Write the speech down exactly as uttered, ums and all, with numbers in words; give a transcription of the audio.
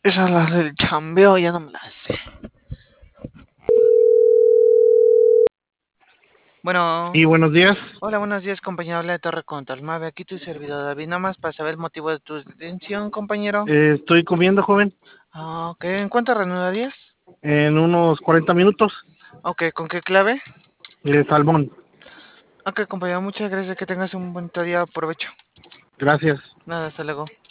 Esas las del chambeo ya no me las sé. Bueno. Y buenos días. Hola, buenos días, compañero. Habla de Torre Contalmave. Aquí tu servidor David. Nada más para saber el motivo de tu detención, compañero. Eh, estoy comiendo, joven, Ah, ok. ¿En cuánto reanudarías? en unos cuarenta minutos. Ok, ¿con qué clave? Eh, salmón. Ok, compañero. Muchas gracias. Que tengas un buen día. Provecho. Gracias. Nada, hasta luego.